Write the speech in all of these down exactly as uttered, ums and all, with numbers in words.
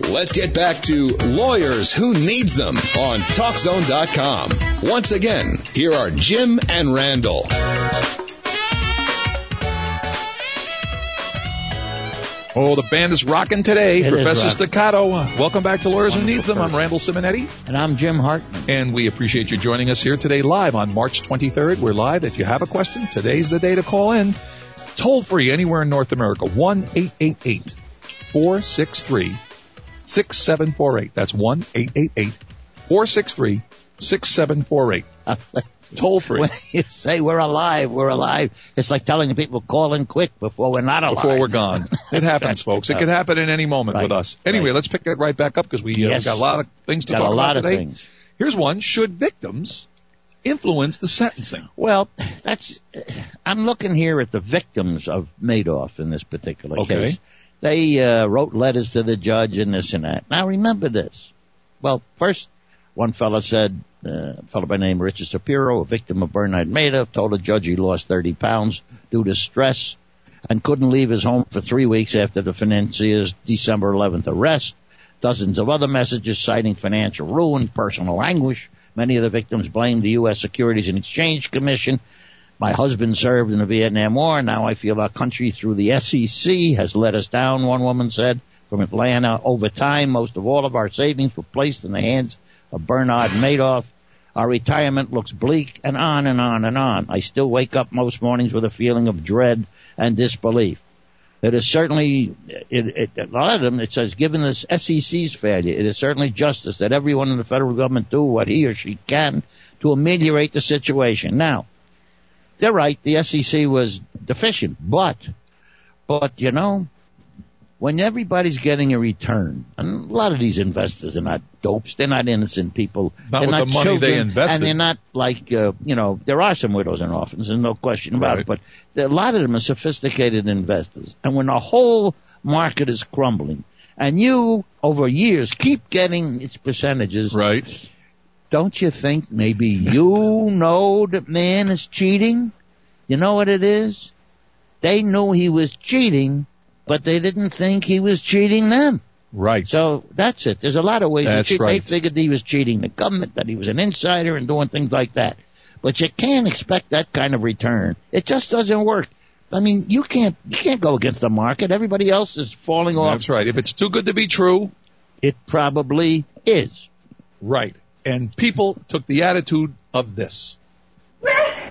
Let's get back to Lawyers Who Needs Them on Talk Zone dot com. Once again, here are Jim and Randall. Oh, the band is rocking today. It Professor Staccato, welcome back to Lawyers Who Need Them. I'm person. Randall Simonetti. And I'm Jim Hartman. And we appreciate you joining us here today live on March twenty-third. We're live. If you have a question, today's the day to call in. Toll free anywhere in North America. one eight eight eight, four six three, six seven four eight. That's one eight eight eight, four six three, six seven four eight. Toll free. When you say we're alive, we're alive, it's like telling people call in quick before we're not alive. Before we're gone. It happens, folks. It could happen at any moment right. with us. Anyway, right. let's pick that right back up because we uh, yes. got a lot of things to got talk a lot about today. Of things. Here's one. Should victims influence the sentencing? Well, that's. I'm looking here at the victims of Madoff in this particular Okay. case. They uh, wrote letters to the judge and this and that. Now, remember this. Well, first, one fellow said, uh, a fellow by the name of Richard Shapiro, a victim of Bernard Madoff, told the judge he lost thirty pounds due to stress and couldn't leave his home for three weeks after the financier's December eleventh arrest. Dozens of other messages citing financial ruin, personal anguish. Many of the victims blamed the U S Securities and Exchange Commission. My husband served in the Vietnam War. Now I feel our country through the S E C has let us down, one woman said. From Atlanta, over time, most of all of our savings were placed in the hands of Bernard Madoff. Our retirement looks bleak, and on and on and on. I still wake up most mornings with a feeling of dread and disbelief. It is certainly, it, it, a lot of them, it says, given this S E C's failure, it is certainly justice that everyone in the federal government do what he or she can to ameliorate the situation. Now, they're right, the S E C was deficient, but, but, you know, when everybody's getting a return, and a lot of these investors are not dopes, they're not innocent people. Not they're with not the money children, they invested. And they're not like, uh, you know, there are some widows and orphans, there's no question about Right. it, but there, a lot of them are sophisticated investors. And when the whole market is crumbling, and you, over years, keep getting its percentages, Right. don't you think maybe you know that man is cheating? You know what it is? They knew he was cheating, but they didn't think he was cheating them. Right. So that's it. There's a lot of ways to That's cheat. right. They figured he was cheating the government, that he was an insider and doing things like that. But you can't expect that kind of return. It just doesn't work. I mean, you can't you can't go against the market. Everybody else is falling off. That's right. If it's too good to be true, It probably is. right. And people took the attitude of this. Red!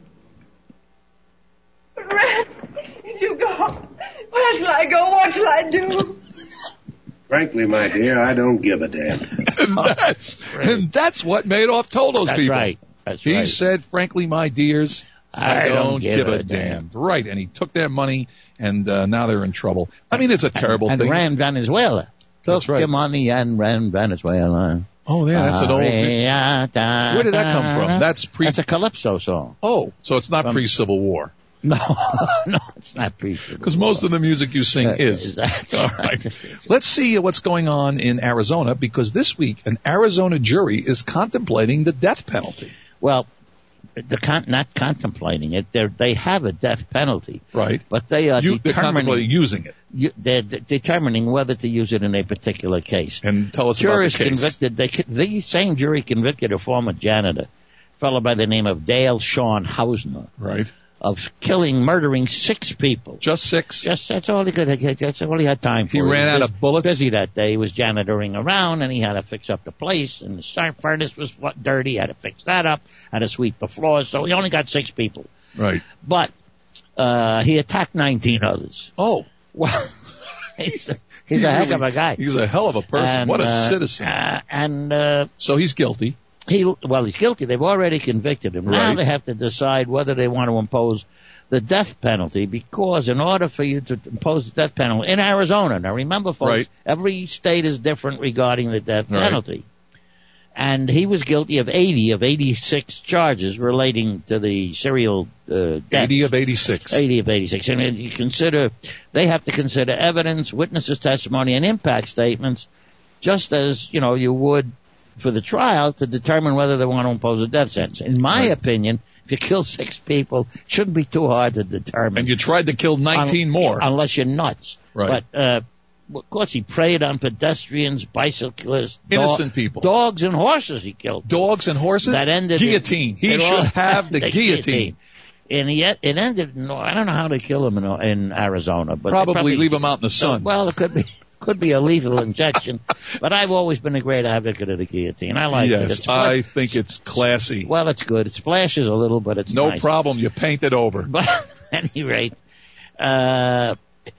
Red! You go. Where shall I go? What shall I do? Frankly, my dear, I don't give a damn. And that's, and that's what Madoff told those That's people. right. That's He right. said, frankly, my dears, I, I don't give a damn. Right. And he took their money, and uh, now they're in trouble. I mean, it's a terrible and thing. ran Venezuela. That's Took right. your money and ran Venezuela. Oh, yeah, that's an old... Where Where did that come from? That's pre... That's a Calypso song. Oh, so it's not From- pre-Civil War. No, no, it's not pre. Because most of the music you sing is. That's All right. Let's see what's going on in Arizona, because this week an Arizona jury is contemplating the death penalty. Well, they're con- not contemplating it. They they have a death penalty, Right. but they are You, they're contemplating determining using it. you, they're de- determining whether to use it in a particular case. And tell us Jurors about the case. convicted. They, co- the same jury convicted a former janitor, a fellow by the name of Dale Sean Hausner, Right. of killing, murdering six people. Just six. Just that's all he could. That's all he had time for. He ran was out of bullets? Busy that day. He was janitoring around, and he had to fix up the place. And the star furnace was fu- dirty. He had to fix that up. Had to sweep the floors. So he only got six people. Right. But uh he attacked nineteen others. Oh. Well, he's a, he's a heck of a guy. He's a hell of a person. And, what a uh, citizen. Uh, and uh, So he's guilty. he well, he's guilty. They've already convicted him. Now Right. they have to decide whether they want to impose the death penalty, because in order for you to impose the death penalty in Arizona, now remember, folks, Right. every state is different regarding the death Right. penalty. And he was guilty of eighty of eighty-six charges relating to the serial uh, death. eighty of eighty-six. eighty of eighty-six. And you consider, they have to consider evidence, witnesses' testimony, and impact statements, just as, you know, you would for the trial to determine whether they want to impose a death sentence. In my Right. opinion, if you kill six people, it shouldn't be too hard to determine. And you tried to kill nineteen Un- more. Unless you're nuts. Right. But, uh, of course, he preyed on pedestrians, bicyclists, innocent dog, people, dogs and horses. He killed dogs and horses. That ended guillotine. In, he should all, have the, the guillotine. guillotine. And yet it ended. No, I don't know how they kill him in, in Arizona, but probably, probably leave him out in the sun. Well, it could be. Could be a lethal injection, but I've always been a great advocate of the guillotine. I like yes, it. Yes, I think it's classy. Well, it's good. It splashes a little, but it's no nice. problem. You paint it over. But at any rate, uh,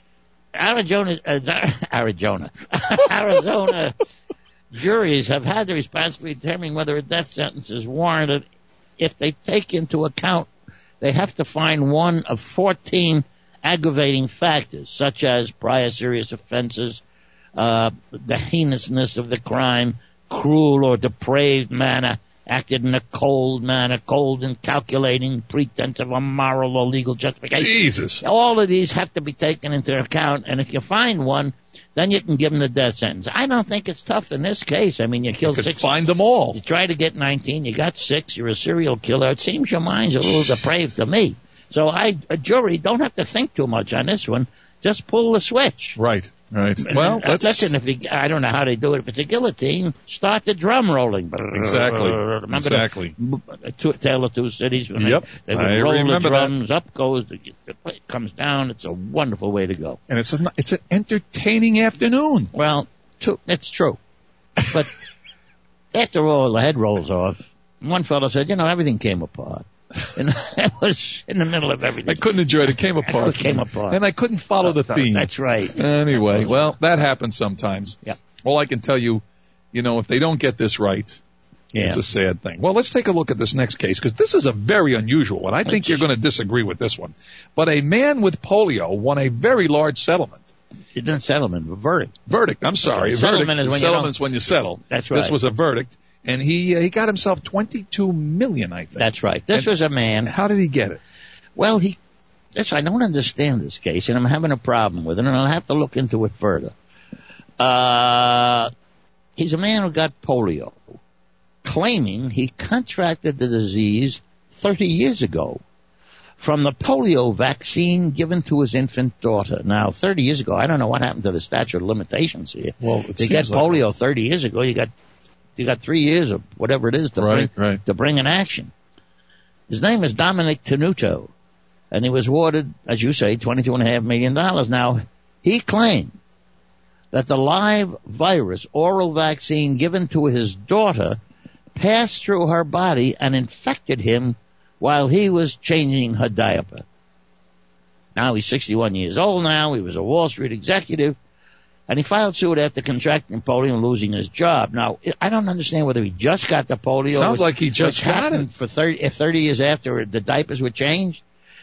Arizona, uh, Arizona, Arizona juries have had the responsibility of determining whether a death sentence is warranted if they take into account they have to find one of fourteen aggravating factors, such as prior serious offenses, uh, the heinousness of the crime, cruel or depraved manner, acted in a cold manner, cold and calculating, pretense of a moral or legal justification. Jesus. All of these have to be taken into account, and if you find one, then you can give them the death sentence. I don't think it's tough in this case. I mean, you killed you could six. Find them all. You try to get nineteen, you got six, you're a serial killer. It seems your mind's a little depraved to me. So I, a jury, don't have to think too much on this one. Just pull the switch. Right, right. Well, uh, let's... listen. If you, I don't know how they do it. If it's a guillotine, start the drum rolling. Exactly. Remember exactly. The, two, Tale of Two Cities. When yep. They, they would I roll remember the drums. that. Up goes the, it comes down. It's a wonderful way to go. And it's a, it's an entertaining afternoon. Well, true, it's true. But after all, the head rolls off. One fellow said, "You know, everything came apart." And I was in the middle of everything. I couldn't enjoy it. It came apart. It came apart. And I couldn't follow the theme. That's right. Anyway, well, that happens sometimes. Yeah. All I can tell you, you know, if they don't get this right, yeah. it's a sad thing. Well, let's take a look at this next case, because this is a very unusual one. I think It's, you're going to disagree with this one. But a man with polio won a very large settlement. It didn't settlement, but verdict. Verdict, I'm sorry. Settlement verdict. is when Settlement's you when you settle. That's right. This was a verdict. And he uh, he got himself twenty-two million dollars, I think. That's right. This and was a man. How did he get it? Well, he. This I don't understand this case, and I'm having a problem with it, and I'll have to look into it further. Uh, he's a man who got polio, claiming he contracted the disease thirty years ago from the polio vaccine given to his infant daughter. Now, thirty years ago, I don't know what happened to the statute of limitations here. Well, it if you get seems like polio thirty years ago, you got you got three years of whatever it is to right, bring right. to bring an action. His name is Dominic Tenuto, and he was awarded, as you say, twenty-two and a half million dollars. Now, he claimed that the live virus oral vaccine given to his daughter passed through her body and infected him while he was changing her diaper. Now he's sixty-one years old now. He was a Wall Street executive, and he filed suit after contracting polio and losing his job. Now, I don't understand whether he just got the polio. Sounds which, like he just which got happened it. for thirty, thirty years after the diapers were changed,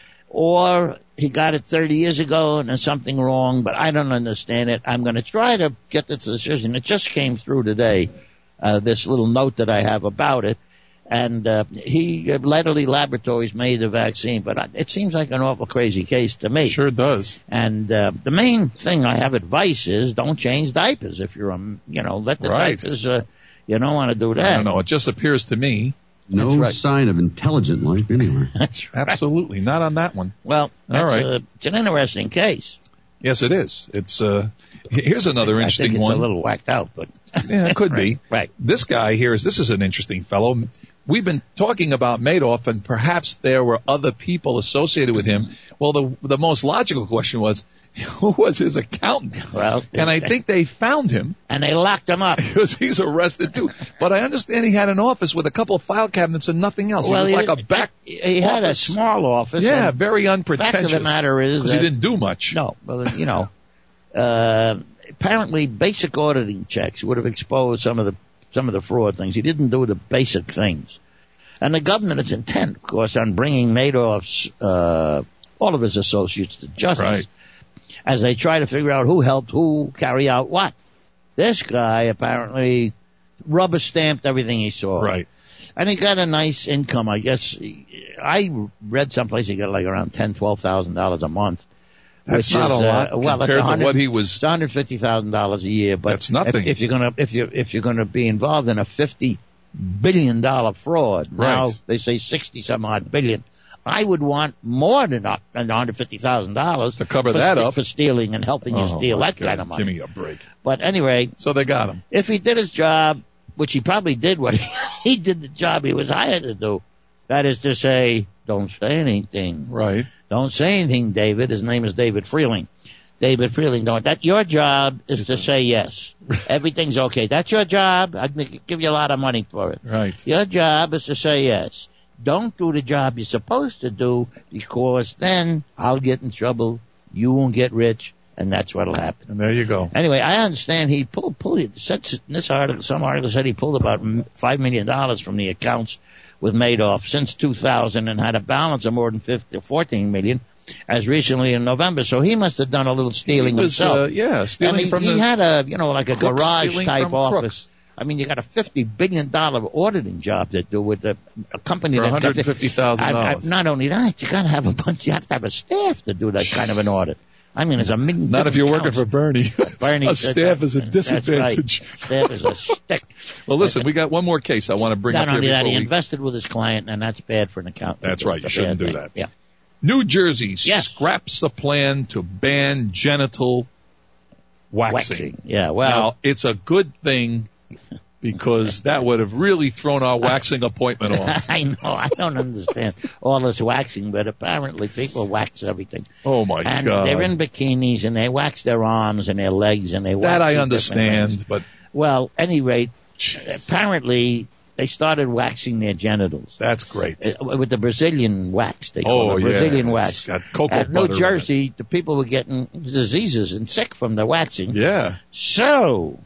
or he got it thirty years ago and there's something wrong, but I don't understand it. I'm going to try to get this decision. It just came through today, uh, this little note that I have about it. And uh, he, uh, Ledley Laboratories made the vaccine, but I, it seems like an awful crazy case to me. Sure does. And uh, the main thing I have advice is don't change diapers. If you're, um, you know, let the right. diapers, uh, you don't want to do that. I don't know. It just appears to me. No right. sign of intelligent life anywhere. That's right. Absolutely. Not on that one. Well, that's, All right. uh, it's an interesting case. Yes, it is. It's, uh, here's another I interesting think it's one. a little whacked out, but. Yeah, it could be. Right. This guy here is, this is an interesting fellow. We've been talking about Madoff, and perhaps there were other people associated with him. Well, the the most logical question was, who was his accountant? Well, and I think they found him. And they locked him up. Because he's arrested too. But I understand he had an office with a couple of file cabinets and nothing else. Well, he was he, like a back He had a office. small office. Yeah, and very unpretentious. fact of the matter is because he that- didn't do much. No, well, you know, uh, apparently basic auditing checks would have exposed some of the some of the fraud things. He didn't do the basic things. And the government is intent, of course, on bringing Madoff's, uh, all of his associates to justice Right. as they try to figure out who helped who carry out what. This guy apparently rubber stamped everything he saw. Right. And he got a nice income, I guess. I read someplace he got like around ten, twelve thousand dollars a month. That's which not is, a lot uh, well, compared it's to what he was. It's one hundred fifty thousand dollars a year, but That's nothing. If, if you're gonna if you if you're gonna be involved in a fifty billion dollar fraud, now Right. they say sixty some odd billion. I would want more than one hundred fifty thousand dollars to cover for that st- up for stealing and helping you Oh, steal my that God. kind of money. Give me a break. But anyway, So they got him. if he did his job, which he probably did, what he did the job he was hired to do. That is to say, don't say anything. Right. Don't say anything, David. His name is David Freeling. David Freeling, don't. That your job is to say yes. Everything's okay. That's your job. I can give you a lot of money for it. Right. Your job is to say yes. Don't do the job you're supposed to do, because then I'll get in trouble. You won't get rich, and that's what'll happen. And there you go. Anyway, I understand he pulled, pulled it. Said in this article, some article said he pulled about five million dollars from the accounts with Madoff since two thousand and had a balance of more than fifty, fourteen million as recently in November. So he must have done a little stealing He was, himself. uh, yeah, stealing and he, from he the had a, you know, like a crooks garage stealing type from office. crooks. I mean, you got a fifty billion dollars auditing job to do with a, a company For that one hundred fifty thousand dollars. Not only that, you got to have a bunch. You have to have a staff to do that kind of an audit. I mean, there's a million. Not if you're working accounts. for Bernie. Bernie, a staff is a that's disadvantage. Right. Staff is a stick. Well, listen, we got one more case I want to bring Not up only here that, before he we... invested with his client, and that's bad for an accountant. That's right. It's You a bad shouldn't do thing. that. Yeah. New Jersey Yes. scraps the plan to ban genital waxing. Waxing. Yeah, well. Now, it's a good thing because that would have really thrown our waxing appointment off. I know. I don't understand all this waxing, but apparently people wax everything. Oh, my and God. they're in bikinis, and they wax their arms and their legs, and they wax That I these different understand, things. but Well, at any rate, Jeez. apparently they started waxing their genitals. That's great. Uh, With the Brazilian wax, they call Oh, it yeah. Brazilian It's wax. got cocoa At butter New in Jersey, the people were getting diseases and sick from the waxing. Yeah. So,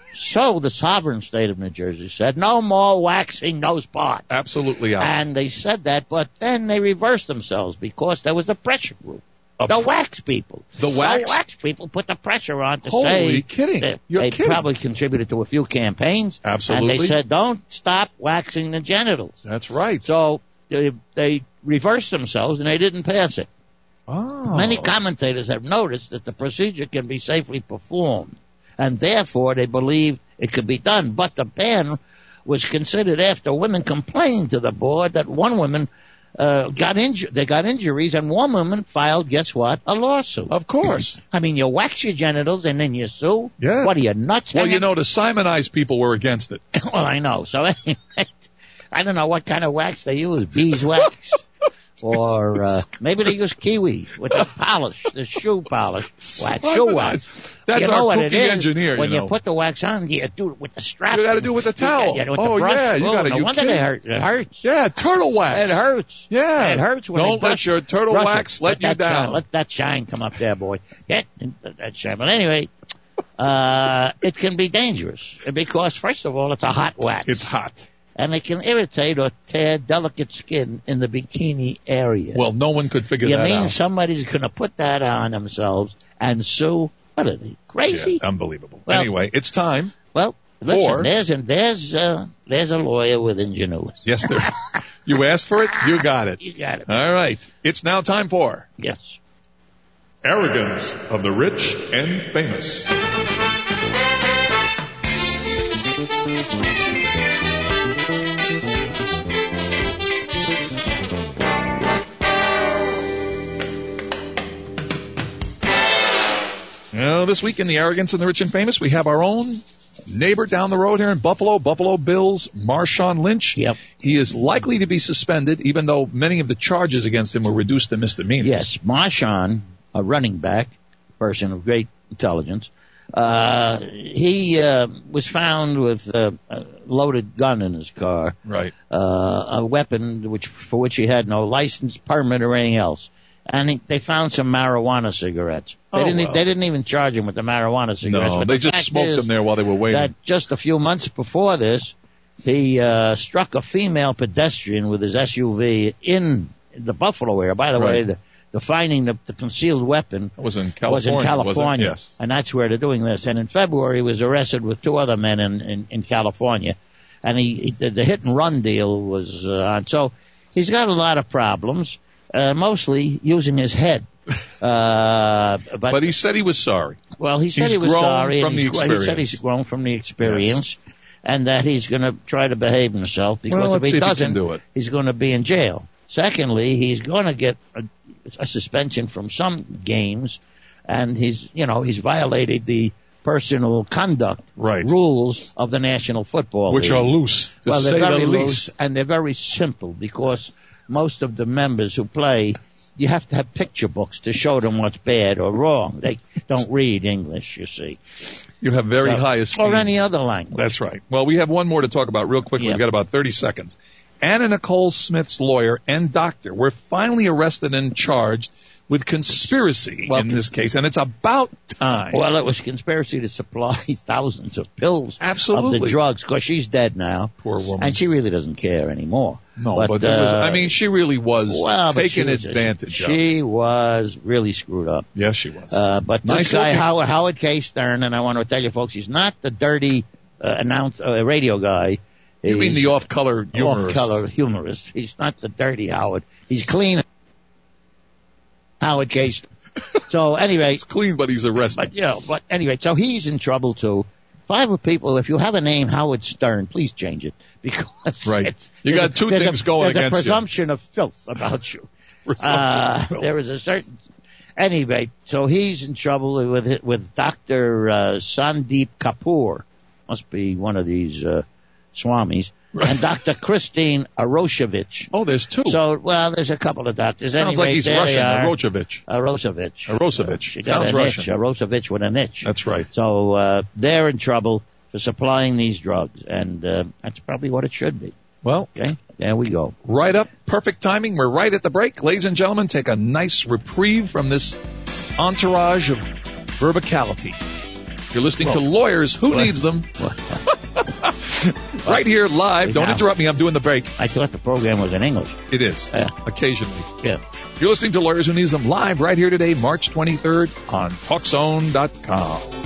so the sovereign state of New Jersey said, no more waxing those parts. Absolutely out. And they said that, but then they reversed themselves because there was a pressure group. A The pr- wax people. The wax- The wax people put the pressure on to Holy say kidding. that You're they kidding. probably contributed to a few campaigns. Absolutely. And they said, don't stop waxing the genitals. That's right. So they, they reversed themselves and they didn't pass it. Oh. Many commentators have noticed that the procedure can be safely performed, and therefore they believed it could be done. But the ban was considered after women complained to the board that one woman uh, got injured. They got injuries, and one woman filed, guess what, a lawsuit. Of course. I mean, you wax your genitals and then you sue. Yeah. What are you nuts? Well, hanging? you know, the Simonized people were against it. Well, I know. So anyway, I don't know what kind of wax they use. Beeswax. Or uh, maybe they use kiwi with the polish, the shoe polish, wax, shoe wax. That's you know our what cookie it is? engineer, When you you, know. put the wax on, you do it with the strap. You gotta do it with the towel. Yeah, with Oh, the brush. yeah, you Oh, gotta- No you wonder kidding. they hurt. It hurts. Yeah, turtle wax. It hurts. Yeah. It hurts when Don't they let brush- your turtle brush wax it. let you that down. Shine, let that shine come up there, boy. Get that shine. But anyway, uh, it can be dangerous because, first of all, it's a hot wax. It's hot. And it can irritate or tear delicate skin in the bikini area. Well, no one could figure you that mean out. somebody's going to put that on themselves and sue? What are they, crazy? Yeah, unbelievable. Well- anyway, it's time. Well, listen, Or- there's a, there's uh, there's a lawyer with ingenuity. Yes, there. You asked for it, you got it. You got it. All right. It's now time for Yes. Arrogance of the Rich and Famous. Now, this week in the Arrogance and the Rich and Famous, we have our own neighbor down the road here in Buffalo, Buffalo Bills, Marshawn Lynch. Yep. He is likely to be suspended, even though many of the charges against him were reduced to misdemeanors. Yes, Marshawn, a running back, person of great intelligence, uh, he uh, was found with uh, a loaded gun in his car, Right. uh, a weapon which for which he had no license, permit, or anything else. And he, they found some marijuana cigarettes. They Oh, didn't. e- well. They didn't even charge him with the marijuana cigarettes. No, but they the just fact smoked is them there while they were waiting. That just a few months before this, he uh, struck a female pedestrian with his S U V in the Buffalo area. By the way, Right. the, the finding the, the concealed weapon That was in was California. in wasn't it? California, Yes. and that's where they're doing this. And in February, he was arrested with two other men in, in, in California, and he, he the, the hit and run deal was uh, on. So he's got a lot of problems, uh, mostly using his head. Uh, but, But he said he was sorry. well, he said he's he was grown sorry. from and the he's, well, he said experience. he's grown from the experience, and that he's going to try to behave himself because Well, if let's he see if he can doesn't, do it. he's going to be in jail. Secondly, he's going to get a, a suspension from some games, and he's, you know, he's violated the personal conduct Right. rules of the National Football Which League. are loose, to well, say they're the very least. loose, and they're very simple because most of the members who play, you have to have picture books to show them what's bad or wrong. They don't read English, you see. You have very So- high esteem. Or any other language. That's right. Well, we have one more to talk about real quickly. Yeah. We've got about thirty seconds. Anna Nicole Smith's lawyer and doctor were finally arrested and charged with conspiracy Well, in this case, and it's about time. Well, it was conspiracy to supply thousands of pills Absolutely. of the drugs, because she's dead now. Poor woman. And she really doesn't care anymore. no, but, there was, uh, I mean, she really was well, but taken she was- advantage of. She was really screwed up. Yes, she was. Uh, but this Nice guy, looking. Howard, Howard K. Stern, and I want to tell you folks, he's not the dirty uh, announce, uh, radio guy. you mean He's the off-color humorist? off-color humorist. He's not the dirty Howard. He's clean. Howard K. Stern. So anyway, He's clean, but he's arrested. but you know, but anyway, so he's in trouble too. Five of people, if you have a name Howard Stern, please change it, because Right. it's, You there's got a- two there's things a, going there's against you. a presumption of filth about you. Presumption Uh, of filth. there is a certain. Anyway, so he's in trouble with with Doctor Uh, Sandeep Kapoor, must be one of these uh, swamis, and Doctor Christine Aroshevich. Oh, there's two. So, well, there's a couple of doctors. Sounds anyway, like he's there Russian, they are. Arosevich. Arosevich. Arosevich. She got Sounds a niche. Russian. Arosevich with a niche. That's right. So uh, they're in trouble for supplying these drugs, and uh, that's probably what it should be. Well, Okay, there we go. right up. Perfect timing. We're right at the break. Ladies and gentlemen, take a nice reprieve from this entourage of verbicality. You're listening to Lawyers Who Needs Them. Right here, live. Don't Now. interrupt me. I'm doing the break. I thought the program was in English. It is. Yeah. Occasionally. Yeah. You're listening to Lawyers Who Needs Them live right here today, March twenty-third on Talk Zone dot com.